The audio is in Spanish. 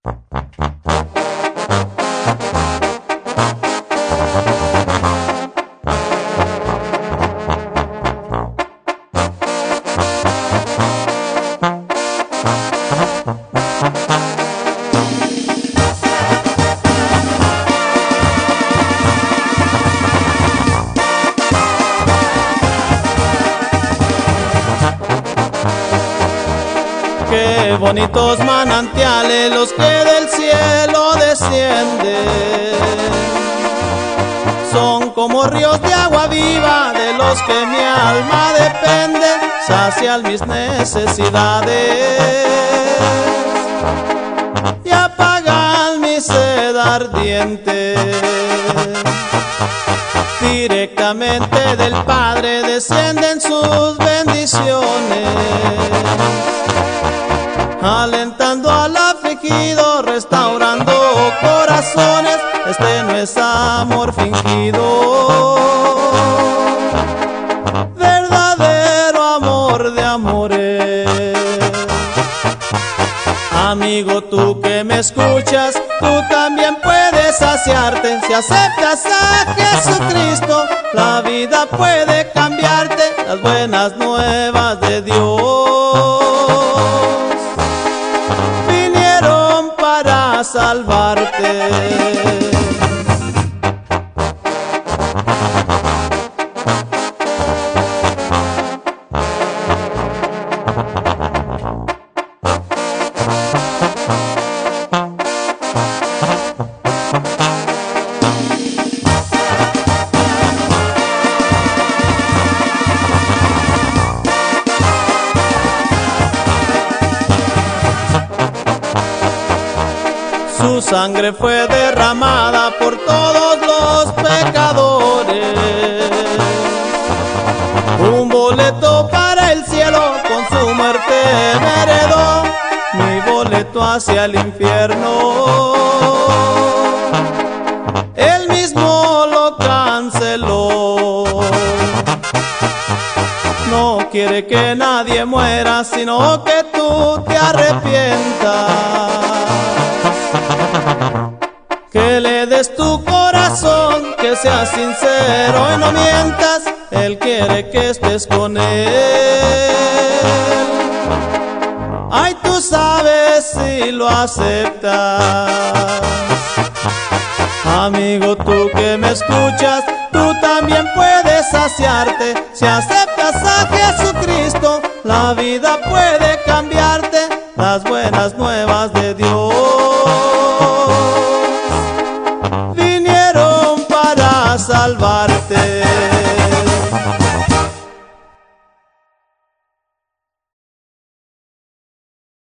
Qué bonitos manantiales los que del cielo descienden, son como ríos de agua viva de los que mi alma depende, sacian mis necesidades y apagan mi sed ardiente. Directamente del Padre descienden sus bendiciones, alentando al afligido, restaurando corazones. Este no es amor fingido, verdadero amor de amores. Amigo, tú que me escuchas, tú también puedes saciarte. Si aceptas a Jesucristo, la vida puede cambiarte. Las buenas nuevas de Dios vinieron para salvarte. Su sangre fue derramada por todos los pecadores, un boleto para el cielo, con su muerte me heredó mi boleto hacia el infierno. Él mismo lo canceló. No quiere que nadie muera, sino que tú te arrepientas, que le des tu corazón, que seas sincero y no mientas. Él quiere que estés con Él. Ay, tú sabes si lo aceptas. Amigo, tú que me escuchas, tú también puedes saciarte. Si aceptas a Jesucristo, la vida puede cambiarte. Las buenas nuevas de Dios vinieron para salvarte.